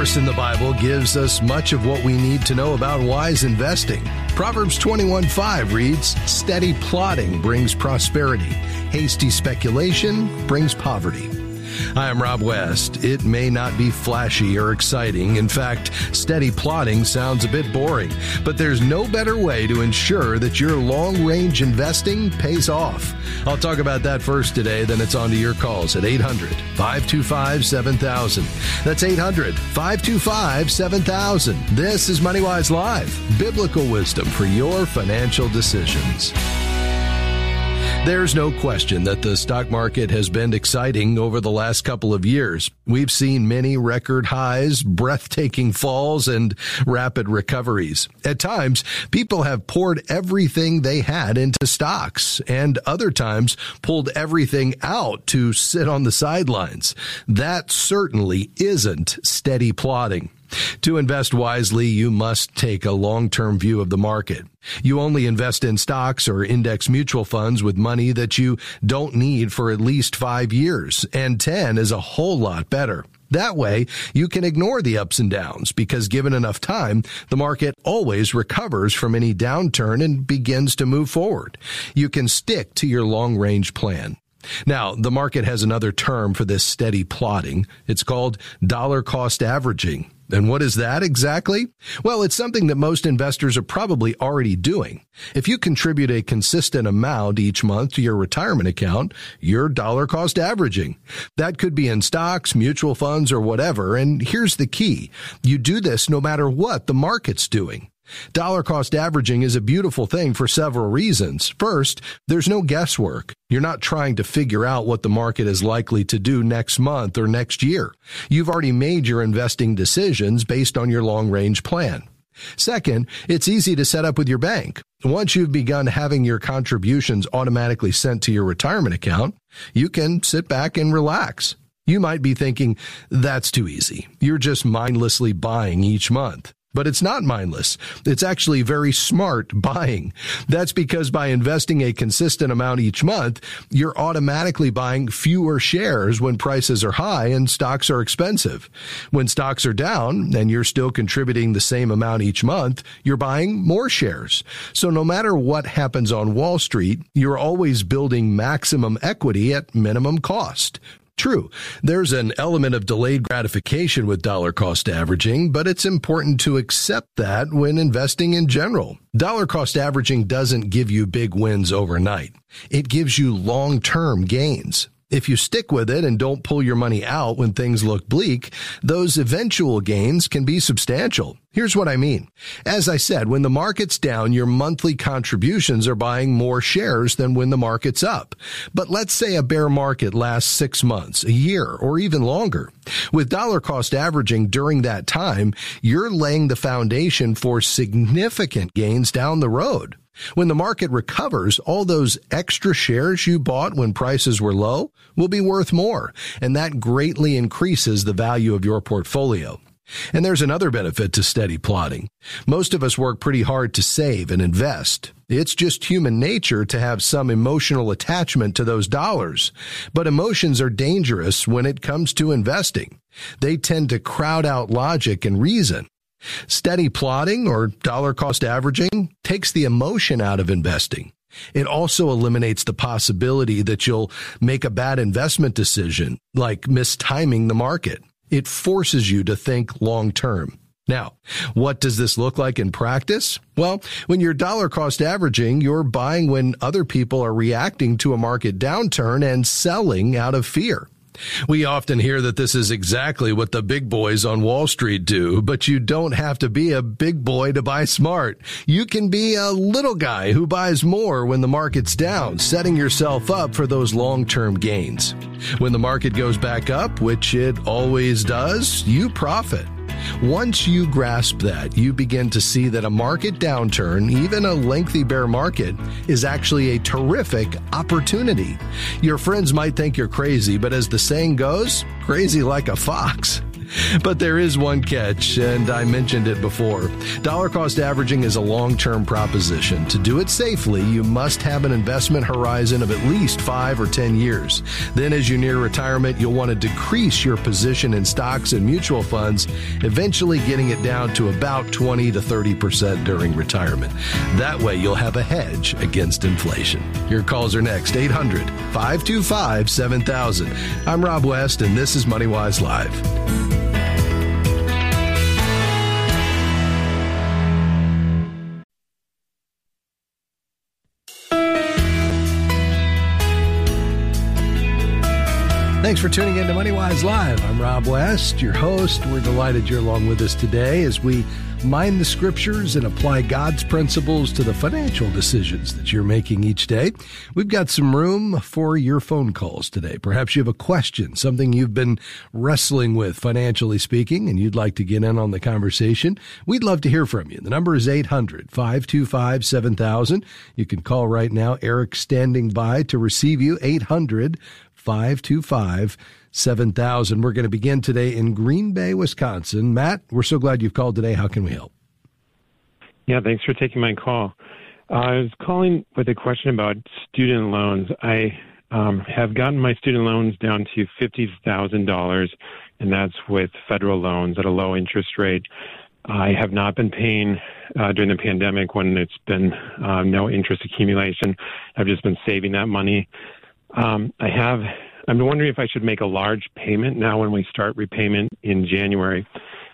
verse in the Bible gives us much of what we need to know about wise investing. Proverbs 21:5 reads, "Steady plotting brings prosperity. Hasty speculation brings poverty." I am Rob West. It may not be flashy or exciting. In fact, steady plotting sounds a bit boring, but there's no better way to ensure that your long-range investing pays off. I'll talk about that first today, then it's on to your calls at 800-525-7000. That's 800-525-7000. This is MoneyWise Live, biblical wisdom for your financial decisions. There's no question that the stock market has been exciting over the last couple of years. We've seen many record highs, breathtaking falls, and rapid recoveries. At times, people have poured everything they had into stocks, and other times pulled everything out to sit on the sidelines. That certainly isn't steady plotting. To invest wisely, you must take a long-term view of the market. You only invest in stocks or index mutual funds with money that you don't need for at least 5 years, and 10 is a whole lot better. That way, you can ignore the ups and downs because given enough time, the market always recovers from any downturn and begins to move forward. You can stick to your long-range plan. Now, the market has another term for this steady plotting. It's called dollar cost averaging. And what is that exactly? Well, it's something that most investors are probably already doing. If you contribute a consistent amount each month to your retirement account, you're dollar cost averaging. That could be in stocks, mutual funds, or whatever. And here's the key. You do this no matter what the market's doing. Dollar cost averaging is a beautiful thing for several reasons. First, there's no guesswork. You're not trying to figure out what the market is likely to do next month or next year. You've already made your investing decisions based on your long-range plan. Second, it's easy to set up with your bank. Once you've begun having your contributions automatically sent to your retirement account, you can sit back and relax. You might be thinking, that's too easy. You're just mindlessly buying each month. But it's not mindless. It's actually very smart buying. That's because by investing a consistent amount each month, you're automatically buying fewer shares when prices are high and stocks are expensive. When stocks are down and you're still contributing the same amount each month, you're buying more shares. So no matter what happens on Wall Street, you're always building maximum equity at minimum cost. True, there's an element of delayed gratification with dollar cost averaging, but it's important to accept that when investing in general. Dollar cost averaging doesn't give you big wins overnight. It gives you long-term gains. If you stick with it and don't pull your money out when things look bleak, those eventual gains can be substantial. Here's what I mean. As I said, when the market's down, your monthly contributions are buying more shares than when the market's up. But let's say a bear market lasts 6 months, a year, or even longer. With dollar cost averaging during that time, you're laying the foundation for significant gains down the road. When the market recovers, all those extra shares you bought when prices were low will be worth more, and that greatly increases the value of your portfolio. And there's another benefit to steady plotting. Most of us work pretty hard to save and invest. It's just human nature to have some emotional attachment to those dollars. But emotions are dangerous when it comes to investing. They tend to crowd out logic and reason. Steady plotting, or dollar cost averaging, takes the emotion out of investing. It also eliminates the possibility that you'll make a bad investment decision, like mistiming the market. It forces you to think long term. Now, what does this look like in practice? Well, when you're dollar cost averaging, you're buying when other people are reacting to a market downturn and selling out of fear. We often hear that this is exactly what the big boys on Wall Street do, but you don't have to be a big boy to buy smart. You can be a little guy who buys more when the market's down, setting yourself up for those long-term gains. When the market goes back up, which it always does, you profit. Once you grasp that, you begin to see that a market downturn, even a lengthy bear market, is actually a terrific opportunity. Your friends might think you're crazy, but as the saying goes, crazy like a fox. But there is one catch, and I mentioned it before. Dollar cost averaging is a long-term proposition. To do it safely, you must have an investment horizon of at least 5 or 10 years. Then as you near retirement, you'll want to decrease your position in stocks and mutual funds, eventually getting it down to about 20 to 30% during retirement. That way, you'll have a hedge against inflation. Your calls are next, 800-525-7000. I'm Rob West, and this is MoneyWise Live. Thanks for tuning in to MoneyWise Live. I'm Rob West, your host. We're delighted you're along with us today as we mine the scriptures and apply God's principles to the financial decisions that you're making each day. We've got some room for your phone calls today. Perhaps you have a question, something you've been wrestling with financially speaking, and you'd like to get in on the conversation. We'd love to hear from you. The number is 800-525-7000. You can call right now. Eric's standing by to receive you. 800-525-7000. We're going to begin today in Green Bay, Wisconsin. Matt, we're so glad you've called today. How can we help? Yeah, thanks for taking my call. I was calling with a question about student loans. I have gotten my student loans down to $50,000, and that's with federal loans at a low interest rate. I have not been paying during the pandemic when it's been no interest accumulation. I've just been saving that money. I'm wondering if I should make a large payment now when we start repayment in January.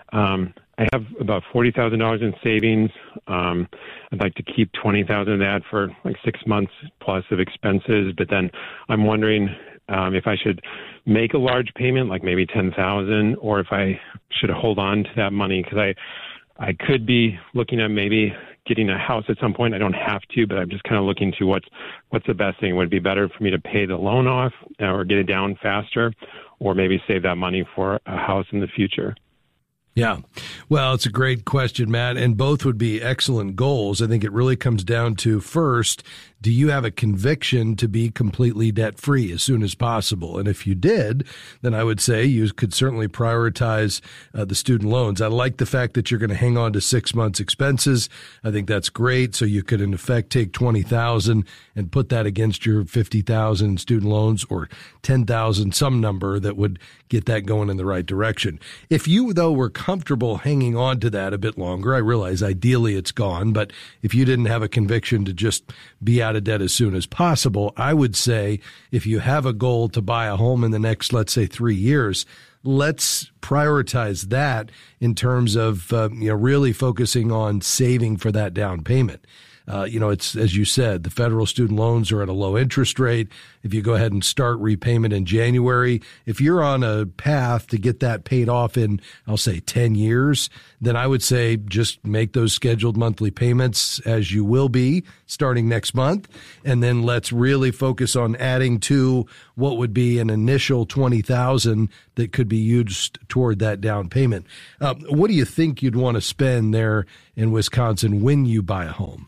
I have about $40,000 in savings. I'd like to keep $20,000 of that for like 6 months plus of expenses. But then I'm wondering if I should make a large payment, like maybe $10,000, or if I should hold on to that money, because I could be looking at maybe getting a house at some point. I don't have to, but I'm just kind of looking to what's the best thing. Would it be better for me to pay the loan off or get it down faster, or maybe save that money for a house in the future? Yeah. Well, it's a great question, Matt, and both would be excellent goals. I think it really comes down to, first, do you have a conviction to be completely debt-free as soon as possible? And if you did, then I would say you could certainly prioritize the student loans. I like the fact that you're going to hang on to 6 months' expenses. I think that's great. So you could, in effect, take $20,000 and put that against your $50,000 in student loans, or $10,000, some number that would get that going in the right direction. If you, though, were comfortable hanging on to that a bit longer, I realize ideally it's gone, but if you didn't have a conviction to just be out of debt as soon as possible, I would say if you have a goal to buy a home in the next, let's say, 3 years, let's prioritize that in terms of really focusing on saving for that down payment. It's, as you said, the federal student loans are at a low interest rate. If you go ahead and start repayment in January, if you're on a path to get that paid off in, I'll say 10 years, then I would say just make those scheduled monthly payments as you will be starting next month. And then let's really focus on adding to what would be an initial $20,000 that could be used toward that down payment. What do you think you'd want to spend there in Wisconsin when you buy a home?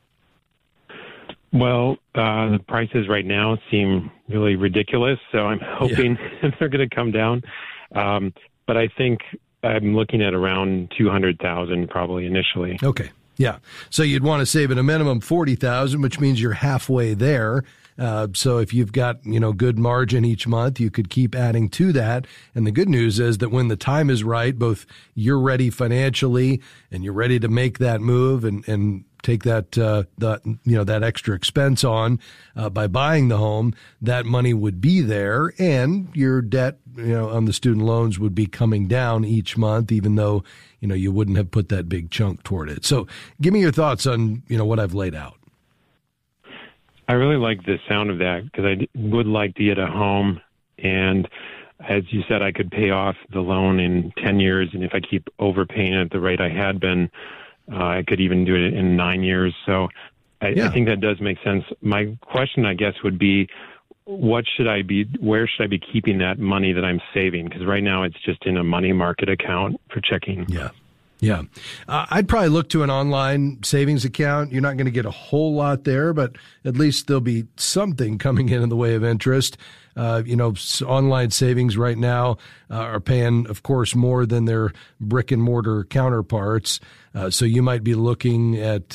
Well, the prices right now seem really ridiculous, so I'm hoping they're going to come down. But I think I'm looking at around $200,000 probably initially. Okay. Yeah. So you'd want to save at a minimum $40,000, which means you're halfway there. So if you've got, good margin each month, you could keep adding to that. And the good news is that when the time is right, both you're ready financially and you're ready to make that move and take that, that extra expense on, by buying the home, that money would be there, and your debt, on the student loans would be coming down each month, even though, you wouldn't have put that big chunk toward it. So give me your thoughts on, what I've laid out. I really like the sound of that, because I would like to get a home, and as you said, I could pay off the loan in 10 years, and if I keep overpaying at the rate I had been, I could even do it in 9 years. So I think that does make sense. My question, I guess, would be, where should I be keeping that money that I'm saving? Because right now it's just in a money market account for checking. Yeah. I'd probably look to an online savings account. You're not going to get a whole lot there, but at least there'll be something coming in the way of interest. Online savings right now are paying, of course, more than their brick and mortar counterparts. So you might be looking at,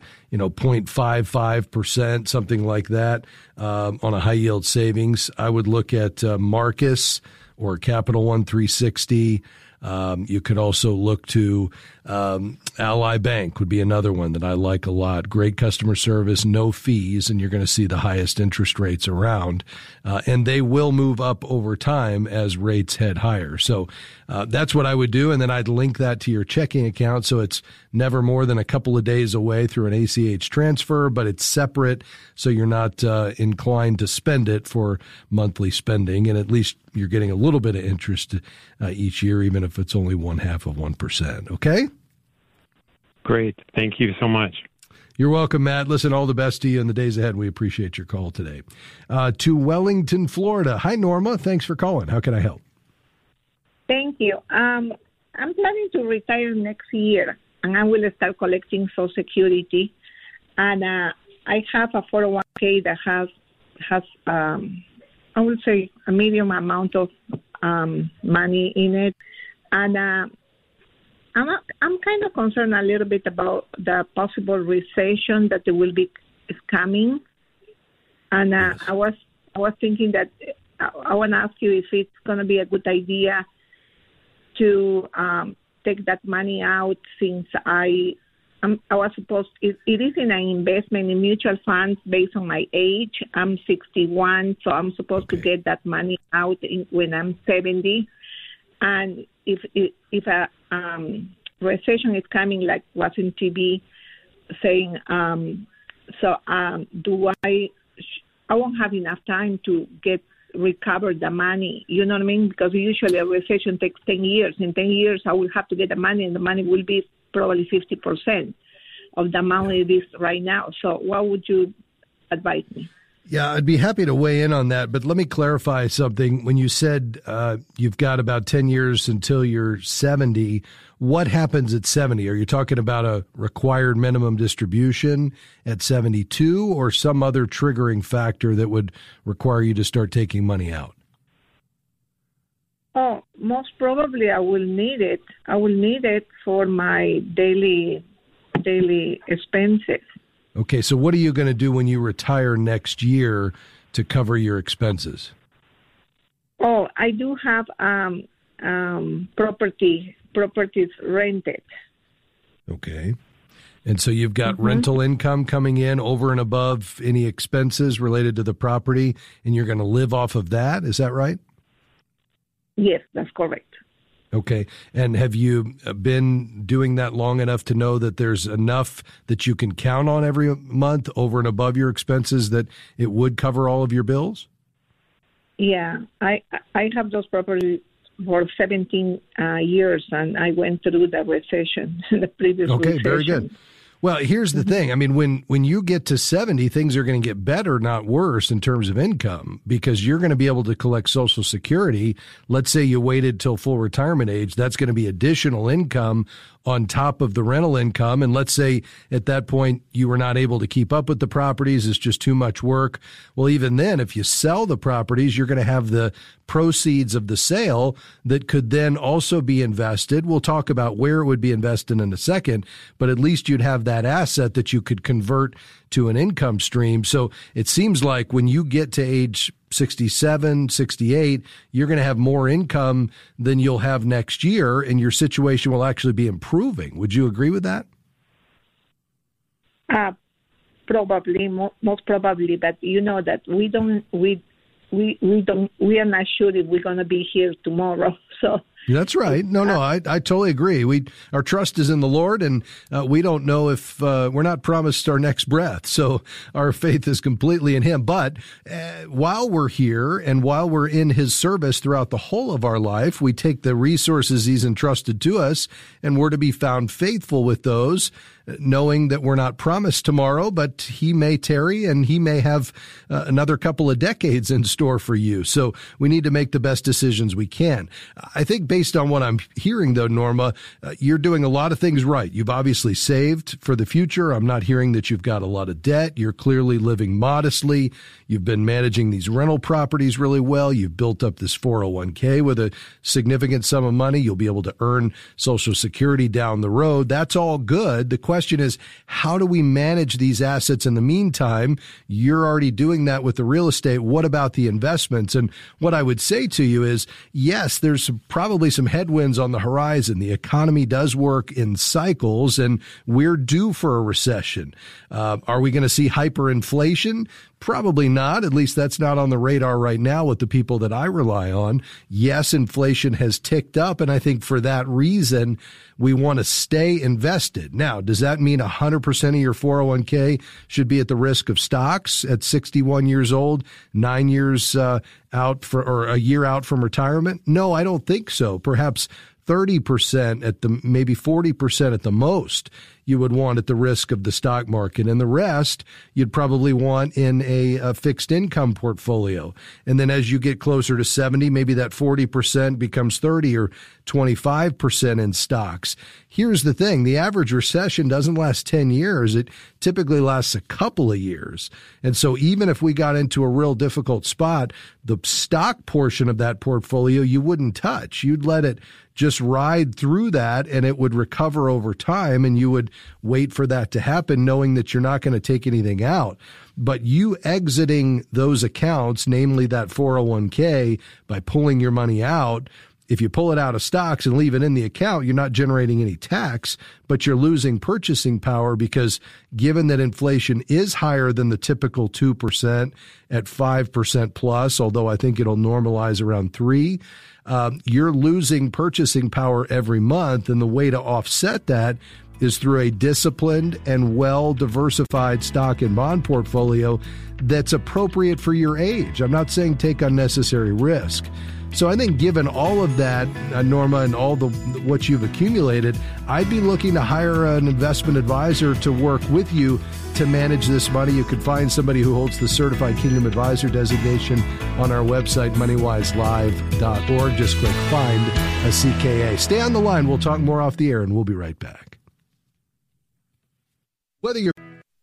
0.55%, something like that, on a high yield savings. I would look at Marcus or Capital One 360. You could also look to Ally Bank would be another one that I like a lot. Great customer service, no fees, and you're going to see the highest interest rates around. And they will move up over time as rates head higher. So that's what I would do, and then I'd link that to your checking account so it's never more than a couple of days away through an ACH transfer, but it's separate so you're not inclined to spend it for monthly spending, and at least you're getting a little bit of interest each year, even if it's only 0.5%. Okay? Great. Thank you so much. You're welcome, Matt. Listen, all the best to you in the days ahead. We appreciate your call today. To Wellington, Florida. Hi, Norma. Thanks for calling. How can I help? Thank you. I'm planning to retire next year, and I will start collecting Social Security. And I have a 401k that has I would say, a medium amount of money in it. And I'm kind of concerned a little bit about the possible recession that there will be coming. And Yes. I was thinking that I want to ask you if it's going to be a good idea to take that money out, since I was supposed, it is in an investment in mutual funds based on my age. I'm 61, so I'm supposed to get that money out when I'm 70. And if a recession is coming, like was in TV saying, do I won't have enough time to recover the money, you know what I mean? Because usually a recession takes 10 years. In 10 years, I will have to get the money, and the money will be probably 50% of the amount it is right now. So what would you advise me? Yeah, I'd be happy to weigh in on that, but let me clarify something. When you said you've got about 10 years until you're 70, what happens at 70? Are you talking about a required minimum distribution at 72 or some other triggering factor that would require you to start taking money out? Oh, most probably I will need it. I will need it for my daily expenses. Okay, so what are you going to do when you retire next year to cover your expenses? Oh, I do have properties rented. Okay. And so you've got rental income coming in over and above any expenses related to the property, and you're going to live off of that. Is that right? Yes, that's correct. Okay. And have you been doing that long enough to know that there's enough that you can count on every month over and above your expenses that it would cover all of your bills? Yeah, I have those properties for 17 years, and I went through the recession, the previous recession. Okay, very good. Well, here's the thing. I mean, when you get to 70, things are going to get better, not worse, in terms of income, because you're going to be able to collect Social Security. Let's say you waited till full retirement age. That's going to be additional income on top of the rental income. And let's say at that point you were not able to keep up with the properties. It's just too much work. Well, even then, if you sell the properties, you're going to have the proceeds of the sale that could then also be invested. We'll talk about where it would be invested in a second, but at least you'd have that asset that you could convert to an income stream. So it seems like when you get to age 67, 68, you're going to have more income than you'll have next year, and your situation will actually be improving. Would you agree with that? Probably, most probably, but you know that we are not sure if we're going to be here tomorrow. So that's right. No, I totally agree. Our trust is in the Lord, and we don't know if we're not promised our next breath. So our faith is completely in Him. But while we're here and while we're in His service throughout the whole of our life, we take the resources He's entrusted to us, and we're to be found faithful with those, knowing that we're not promised tomorrow, but He may tarry and He may have another couple of decades in store for you. So we need to make the best decisions we can. I think based on what I'm hearing, though, Norma, you're doing a lot of things right. You've obviously saved for the future. I'm not hearing that you've got a lot of debt. You're clearly living modestly. You've been managing these rental properties really well. You've built up this 401k with a significant sum of money. You'll be able to earn Social Security down the road. That's all good. The question is, how do we manage these assets in the meantime? You're already doing that with the real estate. What about the investments? And what I would say to you is, yes, there's probably some headwinds on the horizon. The economy does work in cycles, and we're due for a recession. Are we going to see hyperinflation? Probably not. At least that's not on the radar right now with the people that I rely on. Yes, inflation has ticked up, and I think for that reason, we want to stay invested. Now, does that mean 100% of your 401k should be at the risk of stocks at 61 years old, 9 years out for, or a year out from retirement? No, I don't think so. Perhaps 30% at the, maybe 40% at the most you would want at the risk of the stock market. And the rest you'd probably want in a fixed income portfolio. And then as you get closer to 70, maybe that 40% becomes 30 or 25% in stocks. Here's the thing. The average recession doesn't last 10 years. It typically lasts a couple of years. And so even if we got into a real difficult spot, the stock portion of that portfolio you wouldn't touch. You'd let it just ride through that, and it would recover over time, and you would wait for that to happen, knowing that you're not going to take anything out. But you exiting those accounts, namely that 401k, by pulling your money out, if you pull it out of stocks and leave it in the account, you're not generating any tax, but you're losing purchasing power because given that inflation is higher than the typical 2% at 5% plus, although I think it'll normalize around 3%, you're losing purchasing power every month. And the way to offset that is through a disciplined and well-diversified stock and bond portfolio that's appropriate for your age. I'm not saying take unnecessary risk. So I think given all of that, Norma, and all the what you've accumulated, I'd be looking to hire an investment advisor to work with you to manage this money. You could find somebody who holds the Certified Kingdom Advisor designation on our website, moneywiselive.org. Just click Find a CKA. Stay on the line. We'll talk more off the air, and we'll be right back. Whether you're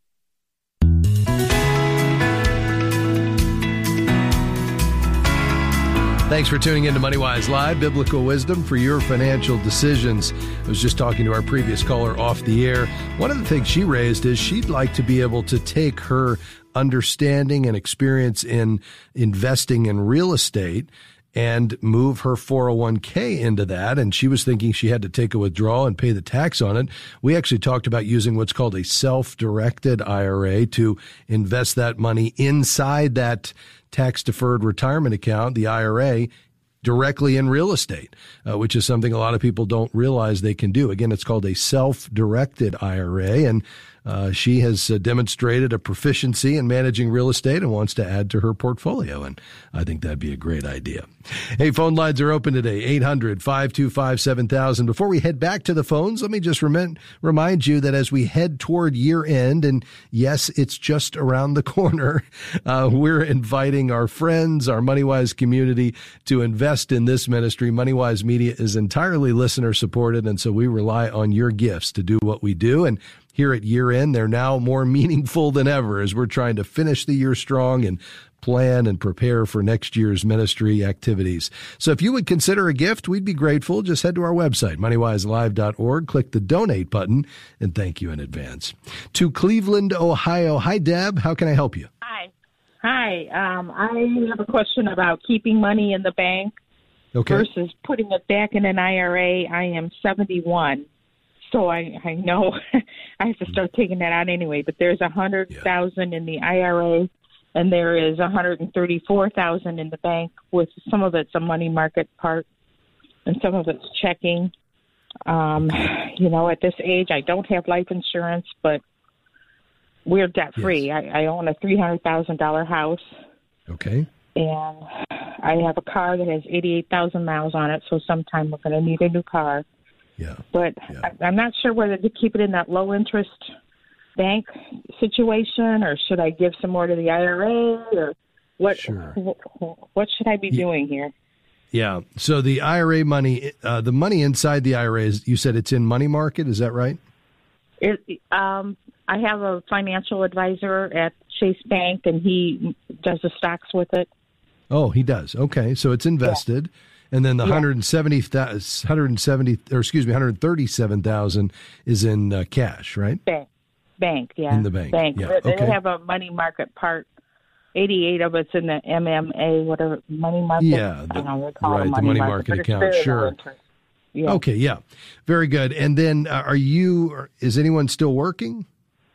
Thanks for tuning in to MoneyWise Live, biblical wisdom for your financial decisions. I was just talking to our previous caller off the air. One of the things she raised is she'd like to be able to take her understanding and experience in investing in real estate and move her 401k into that. And she was thinking she had to take a withdrawal and pay the tax on it. We actually talked about using what's called a self-directed IRA to invest that money inside that tax-deferred retirement account, the IRA, directly in real estate, which is something a lot of people don't realize they can do. Again, it's called a self-directed IRA, and she has demonstrated a proficiency in managing real estate and wants to add to her portfolio, and I think that'd be a great idea. Hey, phone lines are open today, 800-525-7000. Before we head back to the phones, let me just remind you that as we head toward year end, and yes, it's just around the corner, we're inviting our friends, our MoneyWise community to invest in this ministry. MoneyWise Media is entirely listener supported, and so we rely on your gifts to do what we do. And here at year end, they're now more meaningful than ever as we're trying to finish the year strong and plan and prepare for next year's ministry activities. So if you would consider a gift, we'd be grateful. Just head to our website, moneywiselive.org, click the donate button, and thank you in advance. To Cleveland, Ohio. Hi, Deb. How can I help you? Hi. I have a question about keeping money in the bank versus putting it back in an IRA. I am 71. So I know I have to start taking that out anyway, but there's $100,000 in the IRA and there is $134,000 in the bank, with some of it's a money market part and some of it's checking. At this age, I don't have life insurance, but we're debt free. Yes. I own a $300,000 house. Okay. And I have a car that has 88,000 miles on it, so sometime we're going to need a new car. Yeah. But I'm not sure whether to keep it in that low-interest bank situation, or should I give some more to the IRA, or what? Sure. What should I be doing here? Yeah. So the IRA money, the money inside the IRA, you said it's in money market. Is that right? I have a financial advisor at Chase Bank, and he does the stocks with it. Oh, he does. Okay. So it's invested. Yeah. And then the 137,000 is in cash, right? Bank, yeah. In the bank. Yeah. They have a money market part. 88 of it's in the MMA, whatever, money market. Yeah, the money market account. Sure. Yeah. Okay, yeah. Very good. And then is anyone still working?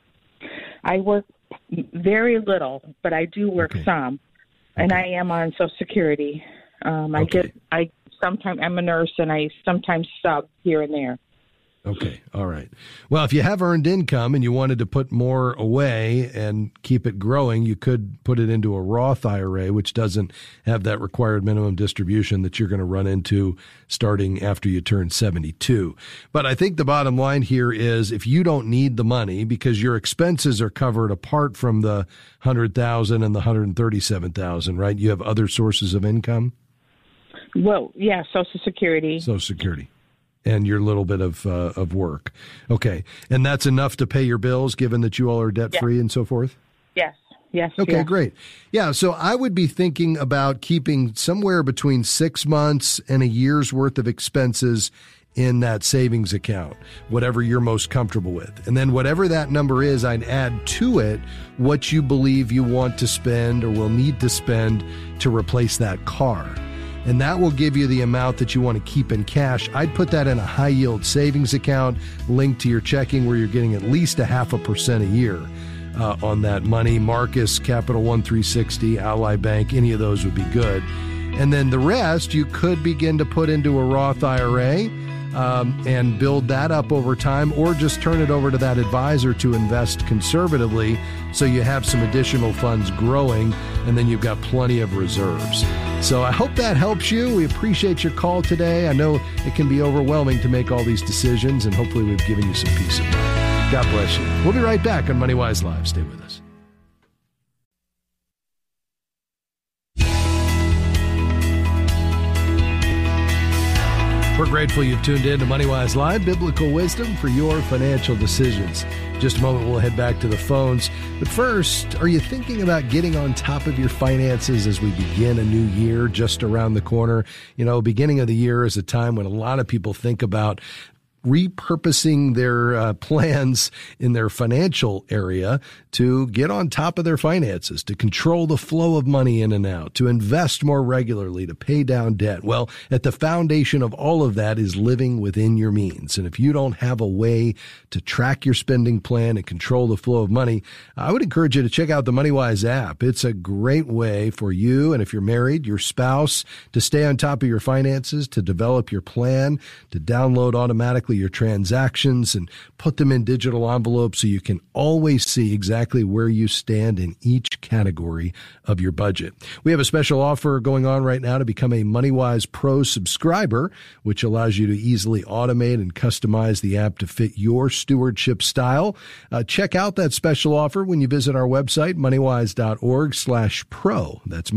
I work very little, but I do work some. And I am on Social Security. I'm a nurse, and I sometimes sub here and there. Okay. All right. Well, if you have earned income and you wanted to put more away and keep it growing, you could put it into a Roth IRA, which doesn't have that required minimum distribution that you're going to run into starting after you turn 72. But I think the bottom line here is if you don't need the money because your expenses are covered apart from the $100,000 and the $137,000, right? You have other sources of income? Well, yeah, Social Security. Social Security. And your little bit of work. Okay. And that's enough to pay your bills, given that you all are debt-free and so forth? Yes. Okay, great. Yeah, so I would be thinking about keeping somewhere between 6 months and a year's worth of expenses in that savings account, whatever you're most comfortable with. And then whatever that number is, I'd add to it what you believe you want to spend or will need to spend to replace that car. And that will give you the amount that you want to keep in cash. I'd put that in a high-yield savings account linked to your checking where you're getting at least 0.5% a year on that money. Marcus, Capital One 360, Ally Bank, any of those would be good. And then the rest you could begin to put into a Roth IRA and build that up over time, or just turn it over to that advisor to invest conservatively so you have some additional funds growing and then you've got plenty of reserves. So I hope that helps you. We appreciate your call today. I know it can be overwhelming to make all these decisions, and hopefully we've given you some peace of mind. God bless you. We'll be right back on MoneyWise Live. Stay with us. We're grateful you've tuned in to MoneyWise Live, biblical wisdom for your financial decisions. In just a moment, we'll head back to the phones. But first, are you thinking about getting on top of your finances as we begin a new year just around the corner? You know, beginning of the year is a time when a lot of people think about repurposing their plans in their financial area to get on top of their finances, to control the flow of money in and out, to invest more regularly, to pay down debt. Well, at the foundation of all of that is living within your means. And if you don't have a way to track your spending plan and control the flow of money, I would encourage you to check out the MoneyWise app. It's a great way for you, and if you're married, your spouse, to stay on top of your finances, to develop your plan, to download automatically your transactions and put them in digital envelopes so you can always see exactly where you stand in each category of your budget. We have a special offer going on right now to become a MoneyWise Pro subscriber, which allows you to easily automate and customize the app to fit your stewardship style. Check out that special offer when you visit our website, moneywise.org/pro. That's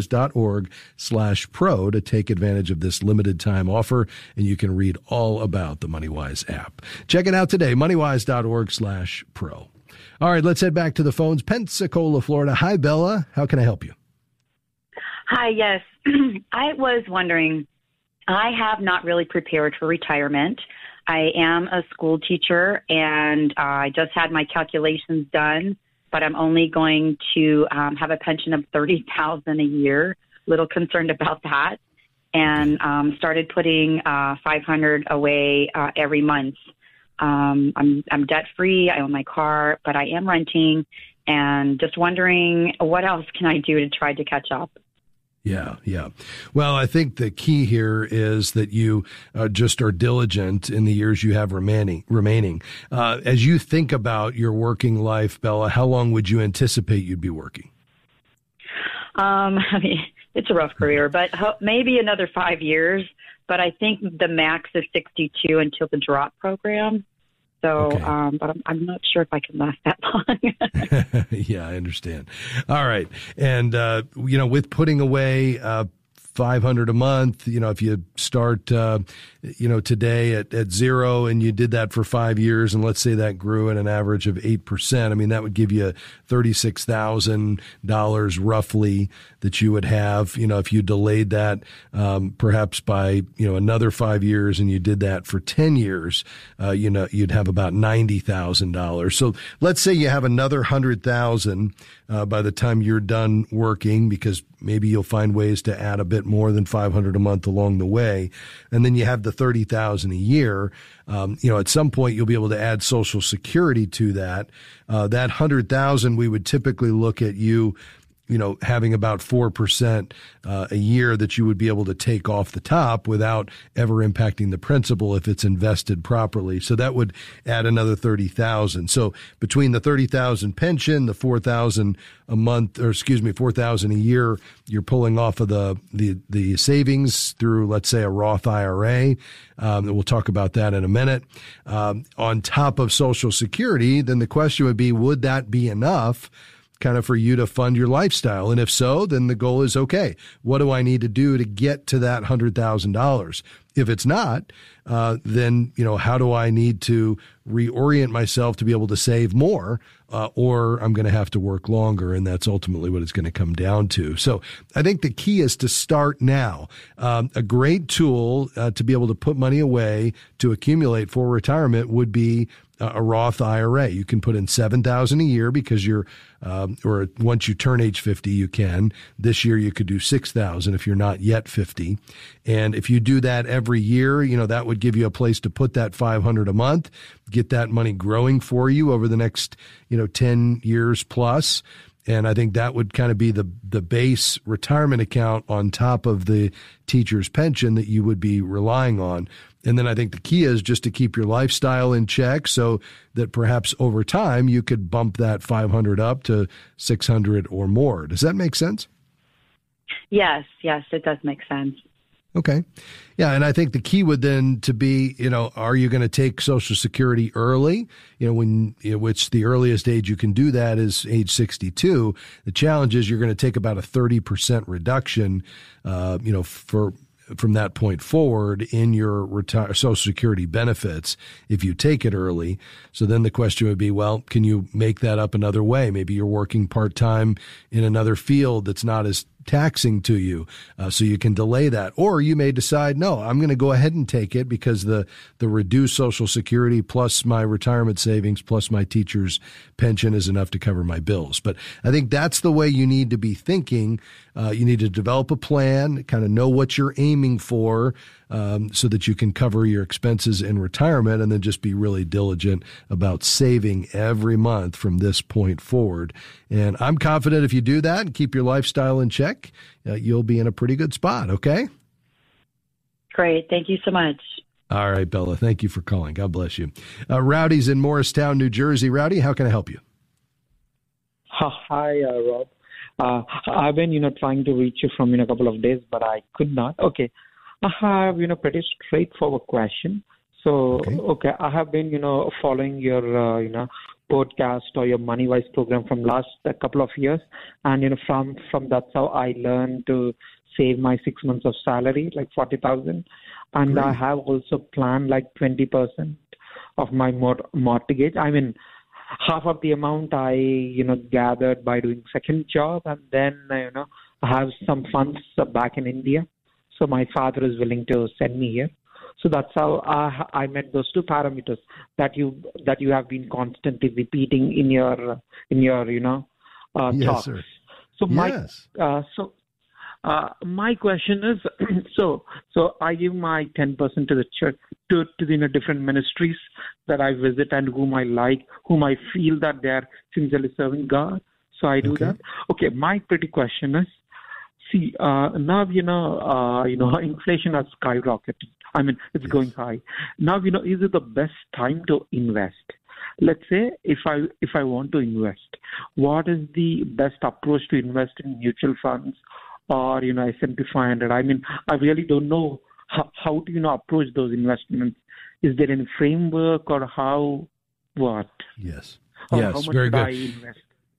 moneywise.org/pro to take advantage of this limited time offer, and you can read all about the MoneyWise app. Check it out today, moneywise.org/pro. All right, let's head back to the phones. Pensacola, Florida. Hi, Bella. How can I help you? Hi, yes. I was wondering, I have not really prepared for retirement. I am a school teacher, and I just had my calculations done, but I'm only going to have a pension of $30,000 a year. Little concerned about that. And started putting $500 away every month. I'm debt free. I own my car, but I am renting, and just wondering what else can I do to try to catch up. Yeah. Well, I think the key here is that you just are diligent in the years you have remaining. As you think about your working life, Bella, how long would you anticipate you'd be working? It's a rough career, but maybe another 5 years. But I think the max is 62 until the drop program. So, okay. But I'm not sure if I can last that long. Yeah, I understand. All right. And, with putting away $500 a month, if you start, today at zero and you did that for 5 years, and let's say that grew at an average of 8%, that would give you $36,000 roughly that you would have, if you delayed that, perhaps by, another 5 years and you did that for 10 years, you'd have about $90,000. So let's say you have another $100,000 by the time you're done working, because maybe you'll find ways to add a bit more than $500 a month along the way. And then you have the $30,000 a year. At some point you'll be able to add Social Security to that. That $100,000, we would typically look at you having about 4% a year that you would be able to take off the top without ever impacting the principal if it's invested properly. So that would add another $30,000. So between the $30,000 pension, the $4,000 a month, $4,000 a year, you're pulling off of the savings through, let's say, a Roth IRA. We'll talk about that in a minute. On top of Social Security, then the question would be, would that be enough kind of for you to fund your lifestyle? And if so, then the goal is, okay, what do I need to do to get to that $100,000? If it's not, then, how do I need to reorient myself to be able to save more, or I'm going to have to work longer? And that's ultimately what it's going to come down to. So I think the key is to start now. A great tool to be able to put money away to accumulate for retirement would be a Roth IRA. You can put in $7,000 a year because or once you turn age 50, you can. This year you could do $6,000 if you're not yet 50. And if you do that every year, that would give you a place to put that $500 a month, get that money growing for you over the next, 10 years plus. And I think that would kind of be the base retirement account on top of the teacher's pension that you would be relying on. And then I think the key is just to keep your lifestyle in check so that perhaps over time you could bump that 500 up to 600 or more. Does that make sense? Yes, it does make sense. Okay. Yeah. And I think the key would then to be, are you going to take Social Security early? Which the earliest age you can do that is age 62. The challenge is you're going to take about a 30% reduction, from that point forward in your Social Security benefits if you take it early. So then the question would be, well, can you make that up another way? Maybe you're working part-time in another field that's not as taxing to you, so you can delay that. Or you may decide, no, I'm going to go ahead and take it because the reduced Social Security plus my retirement savings plus my teacher's pension is enough to cover my bills. But I think that's the way you need to be thinking. You need to develop a plan, kind of know what you're aiming for, so that you can cover your expenses in retirement, and then just be really diligent about saving every month from this point forward. And I'm confident if you do that and keep your lifestyle in check, you'll be in a pretty good spot. Okay? Great. Thank you so much. All right, Bella. Thank you for calling. God bless you. Rowdy's in Morristown, New Jersey. Rowdy, how can I help you? Hi, Rob. I've been, trying to reach you from a couple of days, but I could not. Okay. I have, pretty straightforward question. So, okay, I have been, following your, podcast or your MoneyWise program from last couple of years. And, from that's how I learned to save my 6 months of salary, like 40,000. And I have also planned like 20% of my mortgage. I mean, half of the amount I, gathered by doing second job. And then, I have some funds back in India. So my father is willing to send me here. So that's how I met those two parameters that you have been constantly repeating in your yes, talks. Sir. So yes. My question is, so I give my 10% to the church, to the different ministries that I visit and whom I like, whom I feel that they are sincerely serving God. So I do that. Okay, my pretty question is, see, now inflation has skyrocketed. I mean, it's going high. Now, is it the best time to invest? Let's say if I want to invest, what is the best approach to invest in mutual funds or S&P 500? I mean, I really don't know how to approach those investments. Is there any framework or how? What? Yes. Or yes. how much very should good. I invest?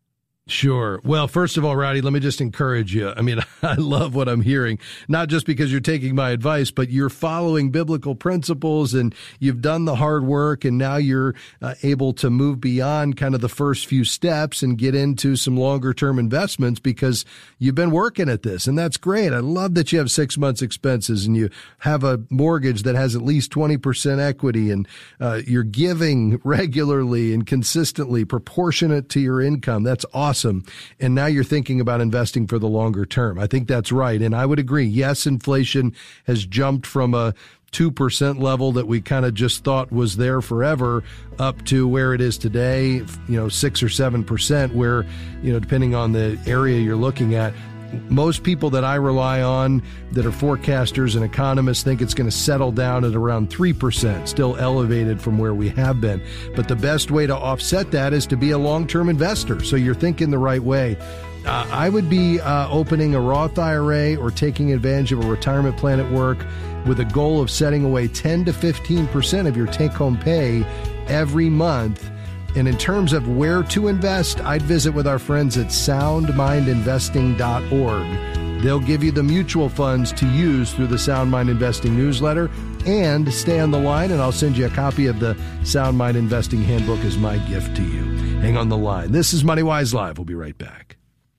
Sure. Well, first of all, Rowdy, let me just encourage you. I mean, I love what I'm hearing, not just because you're taking my advice, but you're following biblical principles and you've done the hard work, and now you're able to move beyond kind of the first few steps and get into some longer term investments because you've been working at this. And that's great. I love that you have 6 months expenses and you have a mortgage that has at least 20% equity, and you're giving regularly and consistently proportionate to your income. That's awesome. And now you're thinking about investing for the longer term. I think that's right. And I would agree. Yes, inflation has jumped from a 2% level that we kind of just thought was there forever up to where it is today, 6 or 7%, where, depending on the area you're looking at, most people that I rely on that are forecasters and economists think it's going to settle down at around 3%, still elevated from where we have been. But the best way to offset that is to be a long-term investor. So you're thinking the right way. I would be opening a Roth IRA or taking advantage of a retirement plan at work with a goal of setting away 10 to 15% of your take-home pay every month. And in terms of where to invest, I'd visit with our friends at soundmindinvesting.org. They'll give you the mutual funds to use through the Sound Mind Investing newsletter. And stay on the line, and I'll send you a copy of the Sound Mind Investing Handbook as my gift to you. Hang on the line. This is MoneyWise Live. We'll be right back.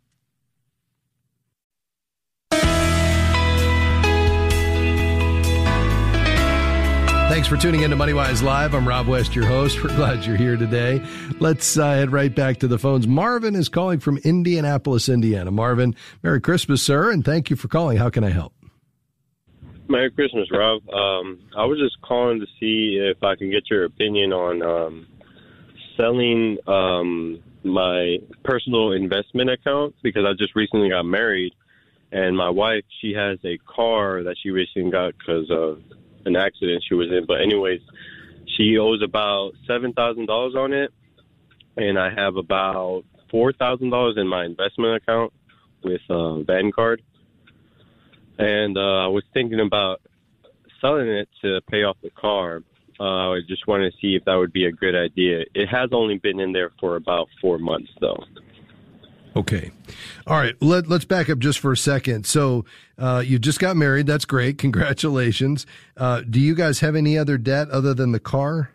Thanks for tuning in to MoneyWise Live. I'm Rob West, your host. We're glad you're here today. Let's head right back to the phones. Marvin is calling from Indianapolis, Indiana. Marvin, Merry Christmas, sir, and thank you for calling. How can I help? Merry Christmas, Rob. I was just calling to see if I can get your opinion on selling my personal investment account, because I just recently got married, and my wife, she has a car that she recently got because of an accident she was in. But anyways, she owes about $7,000 on it, and I have about $4,000 in my investment account with Vanguard. And I was thinking about selling it to pay off the car. I just wanted to see if that would be a good idea. It has only been in there for about 4 months, though. Okay. All right. Let's back up just for a second. So you just got married. That's great. Congratulations. Do you guys have any other debt other than the car?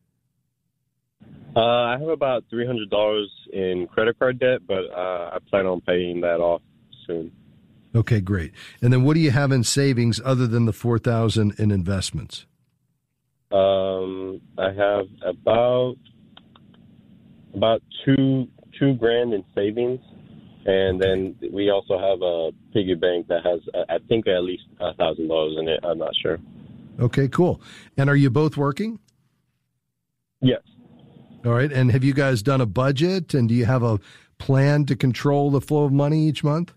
I have about $300 in credit card debt, but I plan on paying that off soon. Okay, great. And then what do you have in savings other than the $4,000 in investments? I have about $2,000 in savings. And then we also have a piggy bank that has, I think, at least $1,000 in it. I'm not sure. Okay, cool. And are you both working? Yes. All right. And have you guys done a budget? And do you have a plan to control the flow of money each month?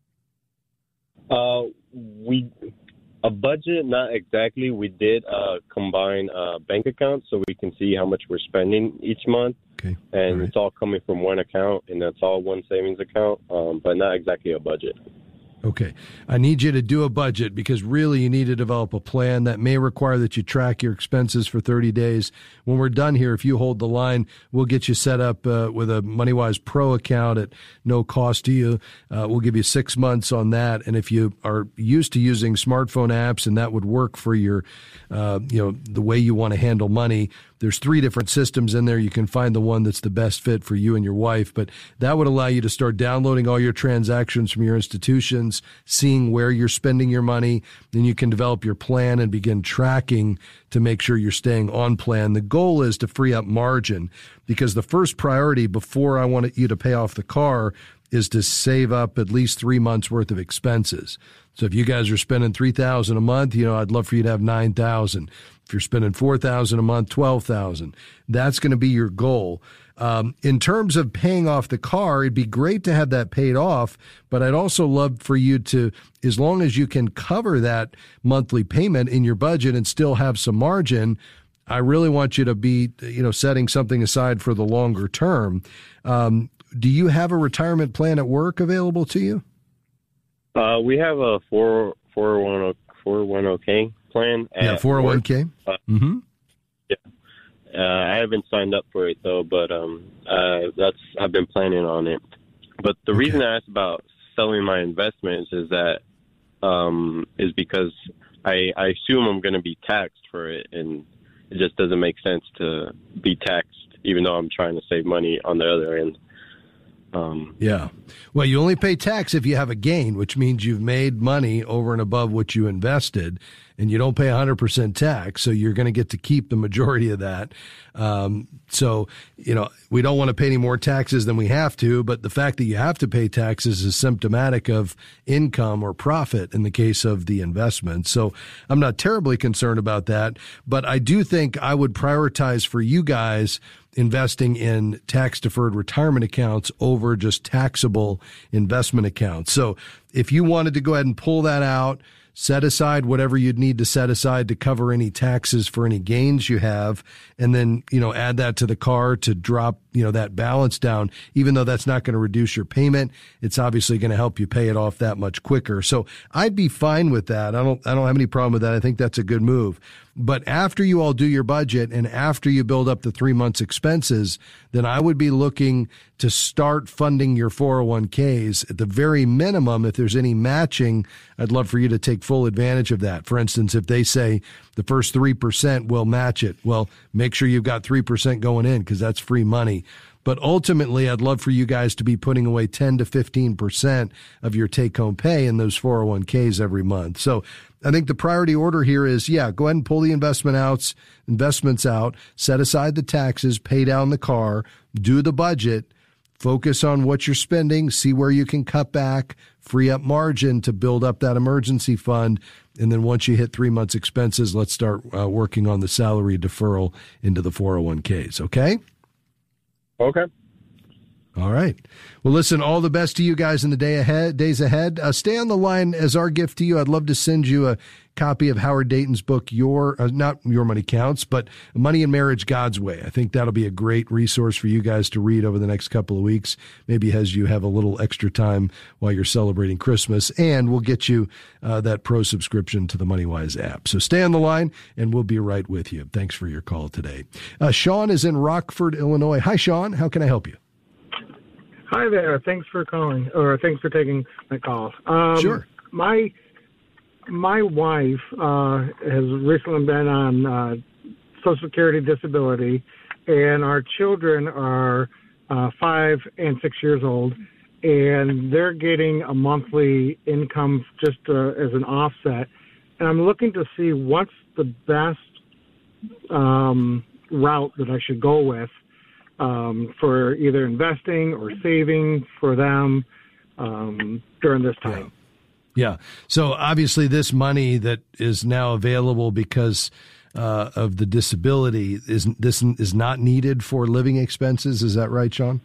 A budget, not exactly. We did combine bank accounts so we can see how much we're spending each month. Okay. And It's all coming from one account, and that's all one savings account, but not exactly a budget. Okay. I need you to do a budget because really you need to develop a plan that may require that you track your expenses for 30 days. When we're done here, if you hold the line, we'll get you set up with a MoneyWise Pro account at no cost to you. We'll give you 6 months on that. And if you are used to using smartphone apps and that would work for your, the way you want to handle money, there's 3 different systems in there. You can find the one that's the best fit for you and your wife, but that would allow you to start downloading all your transactions from your institutions, seeing where you're spending your money. Then you can develop your plan and begin tracking to make sure you're staying on plan. The goal is to free up margin because the first priority before I want you to pay off the car is to save up at least 3 months worth of expenses. So if you guys are spending $3,000 a month, I'd love for you to have $9,000. If you're spending $4,000 a month, $12,000. That's going to be your goal. In terms of paying off the car, it'd be great to have that paid off, but I'd also love for you to, as long as you can cover that monthly payment in your budget and still have some margin, I really want you to be, setting something aside for the longer term. Do you have a retirement plan at work available to you? We have a 401k plan. Yeah, 401k. Yeah. I haven't signed up for it though, but I've been planning on it. But the reason I asked about selling my investments is that is because I assume I'm going to be taxed for it, and it just doesn't make sense to be taxed, even though I'm trying to save money on the other end. Yeah. Well, you only pay tax if you have a gain, which means you've made money over and above what you invested, and you don't pay 100% tax. So you're going to get to keep the majority of that. So, we don't want to pay any more taxes than we have to, but the fact that you have to pay taxes is symptomatic of income or profit in the case of the investment. So I'm not terribly concerned about that, but I do think I would prioritize for you guys investing in tax-deferred retirement accounts over just taxable investment accounts. So if you wanted to go ahead and pull that out, set aside whatever you'd need to set aside to cover any taxes for any gains you have, and then, add that to the car to drop, that balance down. Even though that's not going to reduce your payment, it's obviously going to help you pay it off that much quicker. So I'd be fine with that. I don't have any problem with that. I think that's a good move. But after you all do your budget and after you build up the 3 months expenses, then I would be looking to start funding your 401ks. At the very minimum, if there's any matching, I'd love for you to take full advantage of that. For instance, if they say the first 3% will match it, well, make sure you've got 3% going in because that's free money. But ultimately, I'd love for you guys to be putting away 10 to 15% of your take-home pay in those 401ks every month. So I think the priority order here is, go ahead and pull the investments out, set aside the taxes, pay down the car, do the budget, focus on what you're spending, see where you can cut back, free up margin to build up that emergency fund. And then once you hit 3 months expenses, let's start working on the salary deferral into the 401ks. Okay? Okay. All right. Well, listen, all the best to you guys in the days ahead. Stay on the line. As our gift to you, I'd love to send you a copy of Howard Dayton's book, not Your Money Counts, but Money and Marriage God's Way. I think that'll be a great resource for you guys to read over the next couple of weeks, maybe as you have a little extra time while you're celebrating Christmas, and we'll get you that pro subscription to the MoneyWise app. So stay on the line, and we'll be right with you. Thanks for your call today. Sean is in Rockford, Illinois. Hi, Sean. How can I help you? Hi there. Thanks for calling, or thanks for taking my call. Sure. My wife has recently been on Social Security disability, and our children are 5 and 6 years old, and they're getting a monthly income just as an offset. And I'm looking to see what's the best route that I should go with for either investing or saving for them during this time. Yeah. So obviously this money that is now available because of the disability is not needed for living expenses. Is that right, Sean?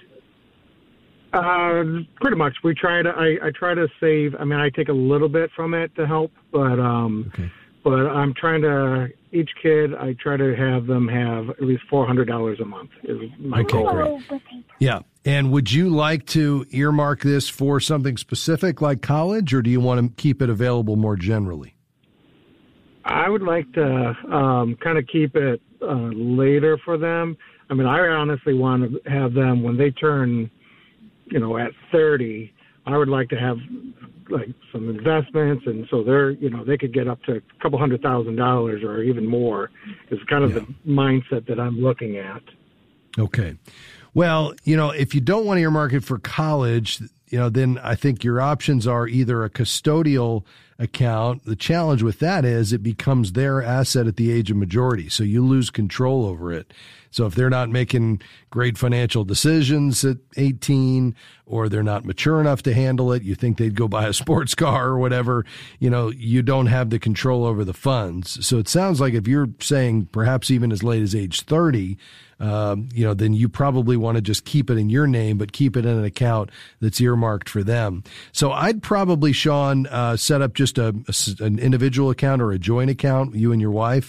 Pretty much. I try to save. I mean, I take a little bit from it to help, but but I'm trying to, each kid, I try to have them have at least $400 a month is my goal. Great. Yeah. And would you like to earmark this for something specific like college, or do you want to keep it available more generally? I would like to kind of keep it later for them. I mean, I honestly want to have them when they turn, at 30, I would like to have like some investments, and so they could get up to a couple $100,000 or even more. Is kind of the mindset that I'm looking at. Okay. Well, if you don't want to earmark it for college, then I think your options are either a custodial account. The challenge with that is it becomes their asset at the age of majority. So you lose control over it. So if they're not making great financial decisions at 18, or they're not mature enough to handle it, you think they'd go buy a sports car or whatever, you don't have the control over the funds. So it sounds like if you're saying perhaps even as late as age 30, then you probably want to just keep it in your name, but keep it in an account that's earmarked for them. So I'd probably, Sean, set up just an individual account or a joint account, you and your wife.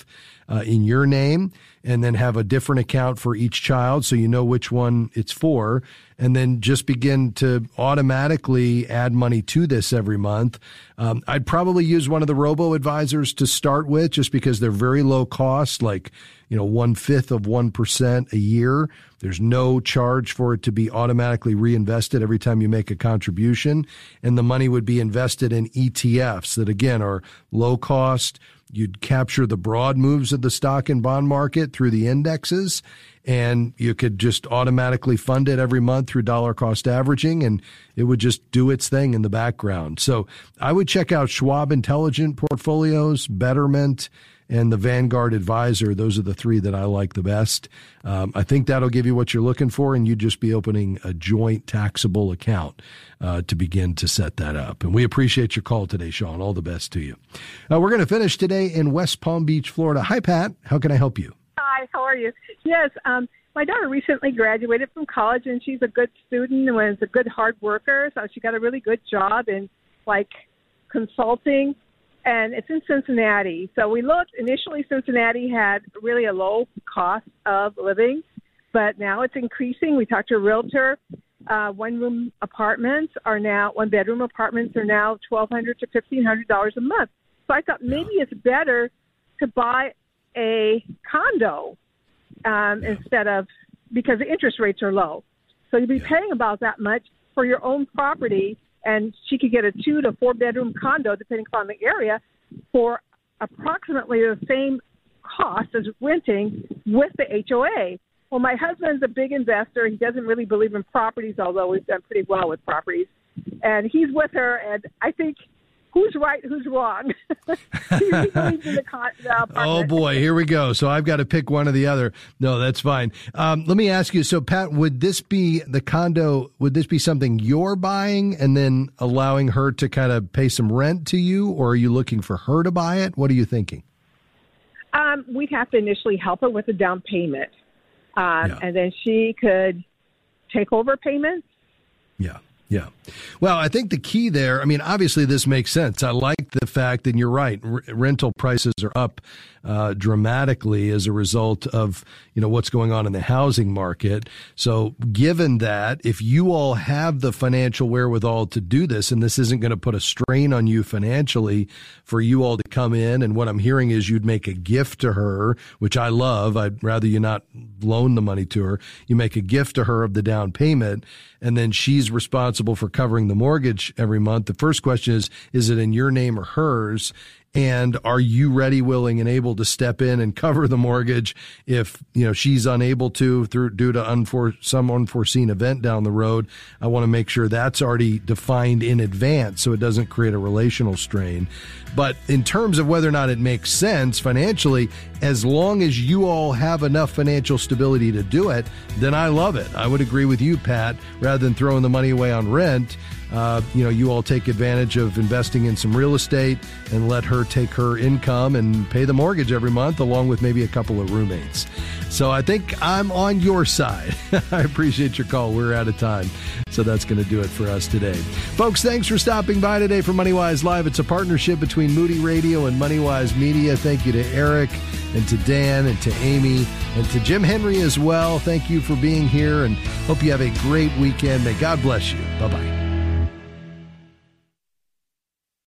in your name, and then have a different account for each child so you know which one it's for, and then just begin to automatically add money to this every month. I'd probably use one of the robo-advisors to start with, just because they're very low cost, like 1/5 of 1% a year. There's no charge for it to be automatically reinvested every time you make a contribution. And the money would be invested in ETFs that, again, are low cost. You'd capture the broad moves of the stock and bond market through the indexes, and you could just automatically fund it every month through dollar cost averaging, and it would just do its thing in the background. So I would check out Schwab Intelligent Portfolios, Betterment, and the Vanguard Advisor. Those are the three that I like the best. I think that'll give you what you're looking for, and you'd just be opening a joint taxable account to begin to set that up. And we appreciate your call today, Sean. All the best to you. We're going to finish today in West Palm Beach, Florida. Hi, Pat. How can I help you? Hi, how are you? Yes, my daughter recently graduated from college, and she's a good student and was a good hard worker, so she got a really good job in, consulting. And it's in Cincinnati. So we looked, initially Cincinnati had really a low cost of living, but now it's increasing. We talked to a realtor. One-bedroom apartments are now $1,200 to $1,500 a month. So I thought maybe it's better to buy a condo instead of, because the interest rates are low. So you'd be paying about that much for your own property, and she could get a 2 to 4 bedroom condo, depending upon the area, for approximately the same cost as renting with the HOA. Well, my husband's a big investor. He doesn't really believe in properties, although we've done pretty well with properties. And he's with her, and I think who's right, who's wrong? He believes in the apartment. Oh, boy, here we go. So I've got to pick one or the other. No, that's fine. Let me ask you, so Pat, would this be the condo, would this be something you're buying and then allowing her to kind of pay some rent to you, or are you looking for her to buy it? What are you thinking? We'd have to initially help her with a down payment, and then she could take over payments. Yeah. Yeah. Well, I think the key there, obviously this makes sense. I like the fact that you're right. Rental prices are up dramatically as a result of, what's going on in the housing market. So given that, if you all have the financial wherewithal to do this, and this isn't going to put a strain on you financially for you all to come in, and what I'm hearing is you'd make a gift to her, which I love. I'd rather you not loan the money to her. You make a gift to her of the down payment, and then she's responsible for covering the mortgage every month. The first question is it in your name or hers? And are you ready, willing, and able to step in and cover the mortgage if, she's unable to due to some unforeseen event down the road? I want to make sure that's already defined in advance so it doesn't create a relational strain. But in terms of whether or not it makes sense financially, as long as you all have enough financial stability to do it, then I love it. I would agree with you, Pat. Rather than throwing the money away on rent, you all take advantage of investing in some real estate and let her take her income and pay the mortgage every month, along with maybe a couple of roommates. So I think I'm on your side. I appreciate your call. We're out of time. So that's going to do it for us today. Folks, thanks for stopping by today for MoneyWise Live. It's a partnership between Moody Radio and MoneyWise Media. Thank you to Eric and to Dan and to Amy and to Jim Henry as well. Thank you for being here, and hope you have a great weekend. May God bless you. Bye-bye.